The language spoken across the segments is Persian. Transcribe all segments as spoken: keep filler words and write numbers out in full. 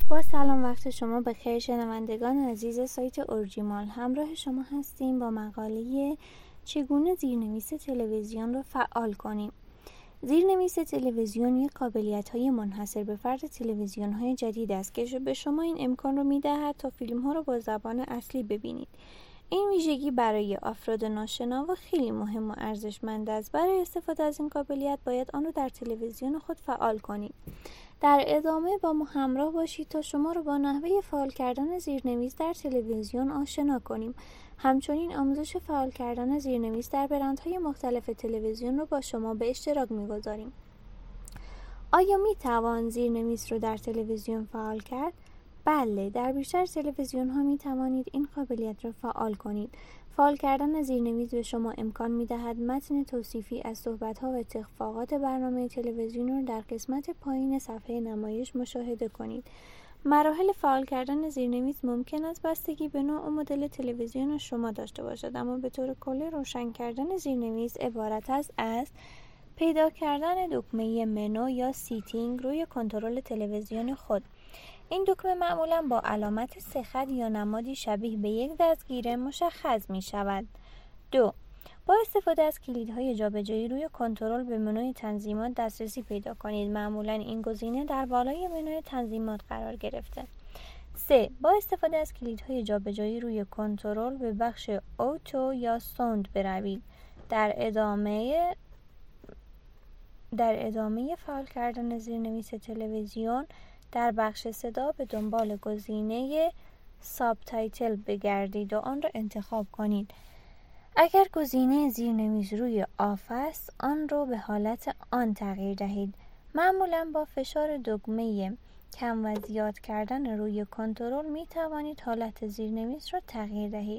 با سلام، وقت شما بخیر شنوندگان عزیز سایت اورجیمال. همراه شما هستیم با مقاله چگونه زیرنویس تلویزیون رو فعال کنیم. زیرنویس تلویزیون یک قابلیت‌های منحصر به فرد تلویزیون‌های جدید است که به شما این امکان رو می‌دهد تا فیلم‌ها رو با زبان اصلی ببینید. این ویژگی برای افراد ناشنوا خیلی مهم و ارزشمند است. برای استفاده از این قابلیت باید آن رو در تلویزیون خود فعال کنید. در ادامه با ما همراه باشید تا شما رو با نحوه فعال کردن زیرنویس در تلویزیون آشنا کنیم. همچنین آموزش فعال کردن زیرنویس در برندهای مختلف تلویزیون رو با شما به اشتراک می‌گذاریم. آیا می‌توان زیرنویس رو در تلویزیون فعال کرد؟ بله، در بیشتر تلویزیون‌ها می‌توانید این قابلیت را فعال کنید. فعال کردن زیرنویس به شما امکان می‌دهد متن توصیفی از صحبت‌ها و اتفاقات برنامه تلویزیون را در قسمت پایین صفحه نمایش مشاهده کنید. مراحل فعال کردن زیرنویس ممکن است بستگی به نوع و مدل تلویزیون شما داشته باشد، اما به طور کلی روشن کردن زیرنویس عبارت است از پیدا کردن دکمه منو یا سیتینگ روی کنترل تلویزیون خود. این دکمه معمولاً با علامت سه خط یا نمادی شبیه به یک دستگیره مشخص می شود. دو. با استفاده از کلیدهای جابجایی روی کنترل به منوی تنظیمات دسترسی پیدا کنید. معمولاً این گزینه در بالای منوی تنظیمات قرار گرفته. سه. با استفاده از کلیدهای جابجایی روی کنترل به بخش اوتو یا ساوند بروید. در ادامه در ادامه فعال کردن زیرنویس تلویزیون در بخش صدا به دنبال گزینه سابتایتل بگردید و آن را انتخاب کنید. اگر گزینه زیرنویس روی آف است، آن را به حالت آن تغییر دهید. معمولاً با فشار دکمه کم و زیاد کردن روی کنترل می توانید حالت زیرنویس را تغییر دهید.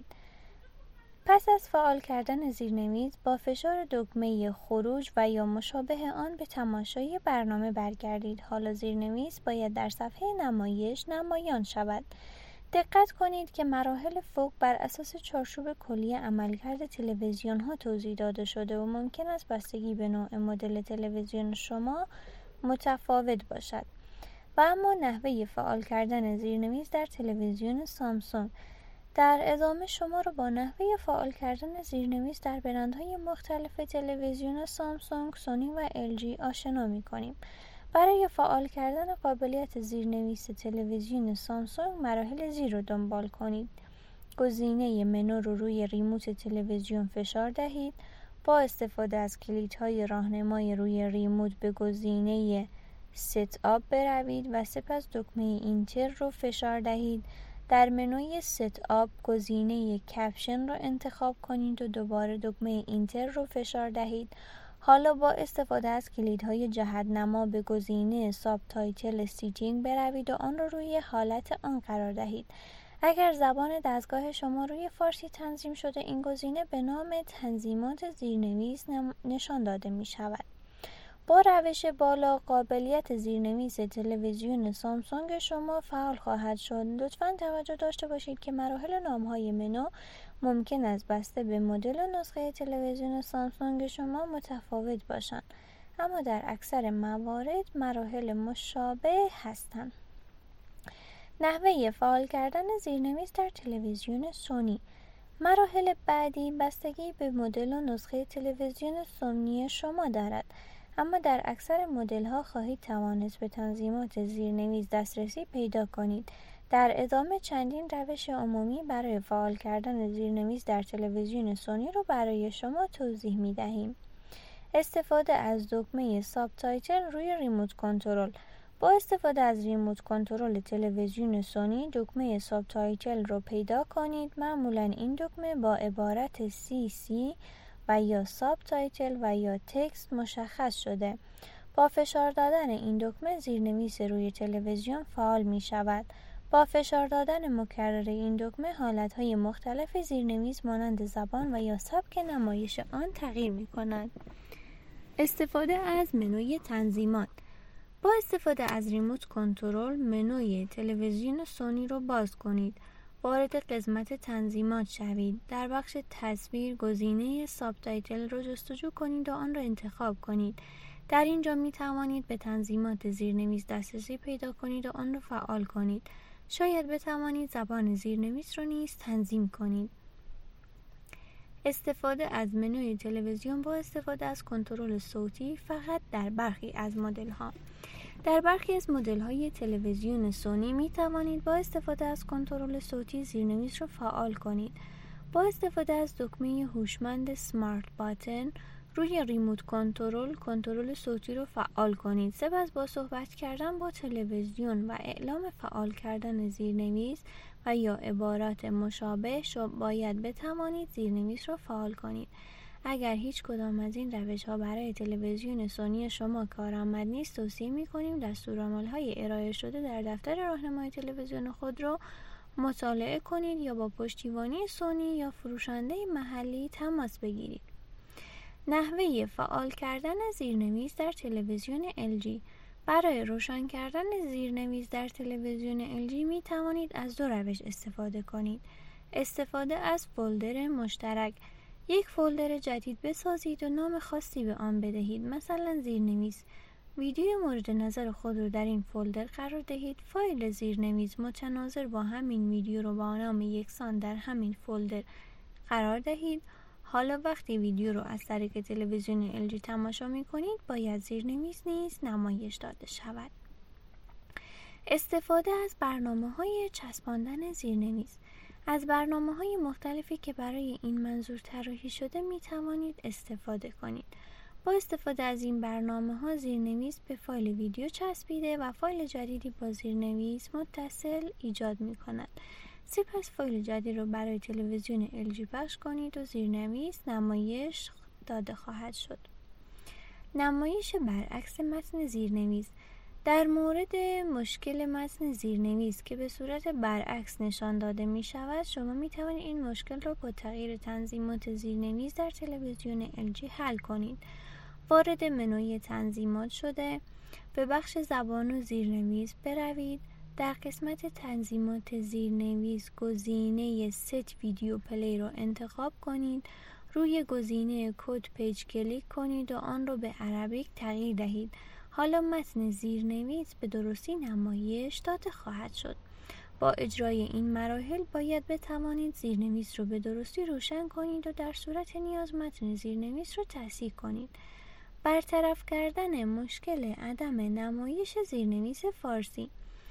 پس از فعال کردن زیرنویس با فشار دکمه خروج و یا مشابه آن به تماشای برنامه برگردید. حالا زیرنویس باید در صفحه نمایش نمایان شود. دقت کنید که مراحل فوق بر اساس چارچوب کلی عملکرد تلویزیون ها توضیح داده شده و ممکن است بستگی به نوع مدل تلویزیون شما متفاوت باشد. و اما نحوه فعال کردن زیرنویس در تلویزیون سامسونگ. در ادامه شما رو با نحوه فعال کردن زیرنویس در برندهای مختلف تلویزیون سامسونگ، سونی و ال جی آشنا می‌کنیم. برای فعال کردن قابلیت زیرنویس تلویزیون سامسونگ مراحل زیر رو دنبال کنید. گزینه منو رو روی ریموت تلویزیون فشار دهید. با استفاده از کلیدهای راهنمای روی ریموت به گزینه ست آپ بروید و سپس دکمه اینتر رو فشار دهید. در منوی ست آپ گزینه کپشن را انتخاب کنید و دوباره دکمه اینتر رو فشار دهید. حالا با استفاده از کلیدهای جهت‌نما به گزینه سابتایتل سیتینگ بروید و آن را روی حالت آن قرار دهید. اگر زبان دستگاه شما روی فارسی تنظیم شده، این گزینه به نام تنظیمات زیرنویس نشان داده می شود. با روش بالا قابلیت زیرنویس تلویزیون سامسونگ شما فعال خواهد شد. لطفاً توجه داشته باشید که مراحل نام‌های منو ممکن است بسته به مدل و نسخه تلویزیون سامسونگ شما متفاوت باشند، اما در اکثر موارد مراحل مشابه هستند. نحوه فعال کردن زیرنویس در تلویزیون سونی. مراحل بعدی بستگی به مدل و نسخه تلویزیون سونی شما دارد، اما در اکثر مدل‌ها خواهید توانست به تنظیمات زیرنویس دسترسی پیدا کنید. در ادامه چندین روش عمومی برای فعال کردن زیرنویس در تلویزیون سونی رو برای شما توضیح می‌دهیم. استفاده از دکمه سابتایتل روی ریموت کنترل. با استفاده از ریموت کنترل تلویزیون سونی دکمه سابتایتل رو پیدا کنید. معمولاً این دکمه با عبارت سی سی و یا سابتایتل و یا تکست مشخص شده. با فشار دادن این دکمه زیرنویس روی تلویزیون فعال می شود. با فشار دادن مکرر این دکمه حالتهای مختلف زیرنویس مانند زبان و یا سبک نمایش آن تغییر می کنند. استفاده از منوی تنظیمات. با استفاده از ریموت کنترل منوی تلویزیون سونی رو باز کنید. وارد قسمت تنظیمات شوید. در بخش تصویر گزینه سابتایتل رو جستجو کنید و آن را انتخاب کنید. در اینجا می توانید به تنظیمات زیرنویس دسترسی پیدا کنید و آن را فعال کنید. شاید بتوانید زبان زیرنویس را نیز تنظیم کنید. استفاده از منوی تلویزیون با استفاده از کنترل صوتی فقط در برخی از مدل‌ها. در برخی از مدل‌های تلویزیون سونی می توانید با استفاده از کنترل صوتی زیرنویس را فعال کنید. با استفاده از دکمه هوشمند سمارت باتن روی ریموت کنترل کنترل صوتی را فعال کنید. سپس با صحبت کردن با تلویزیون و اعلام فعال کردن زیرنویس و یا عبارات مشابه باید بتوانید زیرنویس را فعال کنید. اگر هیچ کدام از این روش‌ها برای تلویزیون سونی شما کارآمد نیست، توصیه می‌کنیم دستورالعمل‌های ارائه شده در دفتر راهنمای تلویزیون خود را مطالعه کنید یا با پشتیبانی سونی یا فروشنده محلی تماس بگیرید. نحوه فعال کردن زیرنویس در تلویزیون ال جی. برای روشن کردن زیرنویس در تلویزیون ال جی می توانید از دو روش استفاده کنید. استفاده از فولدر مشترک. یک فولدر جدید بسازید و نام خاصی به آن بدهید، مثلا زیرنویس. ویدیو مورد نظر خود را در این فولدر قرار دهید. فایل زیرنویس متناظر با همین ویدیو را با نام یکسان در همین فولدر قرار دهید. حالا وقتی ویدیو رو از طریق تلویزیون ال جی تماشا می کنید باید زیرنویس نیز نمایش داده شود. استفاده از برنامه‌های چسباندن زیرنویس. از برنامه‌های مختلفی که برای این منظور طراحی شده می توانید استفاده کنید. با استفاده از این برنامه‌ها زیرنویس به فایل ویدیو چسبیده و فایل جدیدی با زیرنویس متصل ایجاد می کند. سپس فایل جدید را برای تلویزیون ال جی پخش کنید و زیرنویس نمایش داده خواهد شد. نمایش برعکس متن زیرنویس. در مورد مشکل متن زیرنویس که به صورت برعکس نشان داده می شود، شما می توانید این مشکل را با تغییر تنظیمات زیرنویس در تلویزیون ال جی حل کنید. وارد منوی تنظیمات شده، به بخش زبان و زیرنویس بروید. در قسمت تنظیمات زیرنویس گزینه ست ویدیو پلی را انتخاب کنید. روی گزینه کد پیج کلیک کنید و آن را به عربیک تغییر دهید. حالا متن زیرنویس به درستی نمایش داده خواهد شد. با اجرای این مراحل باید بتوانید زیرنویس را به درستی روشن کنید و در صورت نیاز متن زیرنویس را تصحیح کنید. برطرف کردن مشکل عدم نمایش زیرنویس فارسی.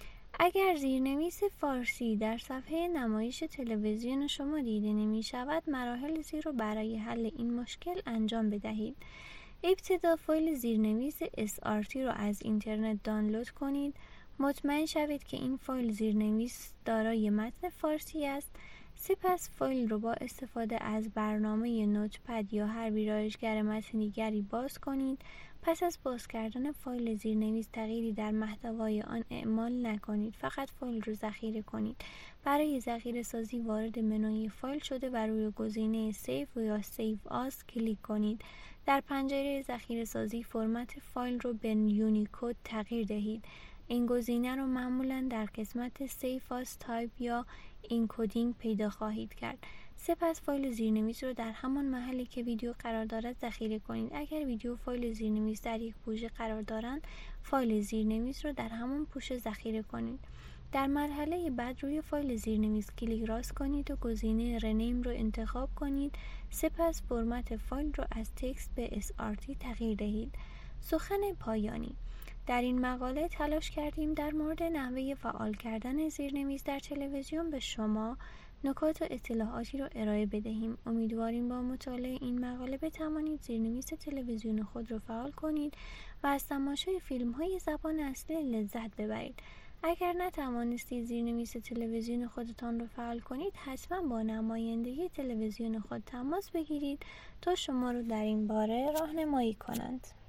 اگر زیرنویس فارسی در صفحه نمایش تلویزیون شما دیده نمی شود، مراحل زیر را برای حل این مشکل انجام بدهید. ابتدا فایل زیرنویس اس آر تی را از اینترنت دانلود کنید. مطمئن شوید که این فایل زیرنویس دارای متن فارسی است. سپس فایل را با استفاده از برنامه نوتپد یا هر ویرایشگر متن دیگری باز کنید. پس از باز کردن فایل زیرنویس تغییری در محتوای آن اعمال نکنید، فقط فایل را ذخیره کنید. برای ذخیره سازی وارد منوی فایل شده و روی گزینه سیو یا سیو آس کلیک کنید. در پنجره ذخیره سازی فرمت فایل را به یونیکد تغییر دهید. این گزینه را معمولاً در قسمت سیو آس تایپ یا انکودینگ پیدا خواهید کرد. سپس فایل زیرنویس را در همان محلی که ویدیو قرار دارد ذخیره کنید. اگر ویدیو و فایل زیرنویس در یک پوشه قرار دارند، فایل زیرنویس را در همان پوشه ذخیره کنید. در مرحله بعد روی فایل زیرنویس کلیک راست کنید و گزینه رنیم را انتخاب کنید. سپس فرمت فایل را از تکست به اس آر تی تغییر دهید. سخن پایانی. در این مقاله تلاش کردیم در مورد نحوه فعال کردن زیرنویس در تلویزیون به شما نکات و اطلاعاتی را ارائه بدهیم. امیدواریم با مطالعه این مقاله بتوانید زیرنویس تلویزیون خود را فعال کنید و از تماشای فیلم های زبان اصلی لذت ببرید. اگر نتوانستید زیرنویس تلویزیون خودتان را فعال کنید، حتما با نماینده تلویزیون خود تماس بگیرید تا شما را در این باره راهنمایی کنند.